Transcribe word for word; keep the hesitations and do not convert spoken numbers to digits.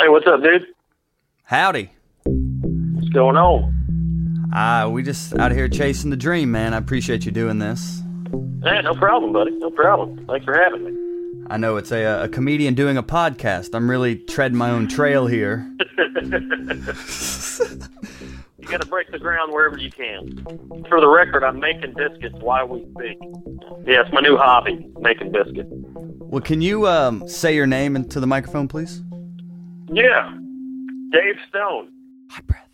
Hey, what's up, dude? Howdy. What's going on? Uh, we just out here chasing the dream, man. I appreciate you doing this. Hey, no problem, buddy. No problem. Thanks for having me. I know it's a, a comedian doing a podcast. I'm really treading my own trail here. You gotta break the ground wherever you can. For the record, I'm making biscuits while we speak. Yeah, it's my new hobby, making biscuits. Well, can you um, say your name into the microphone, please? Yeah. Dave Stone. High breath.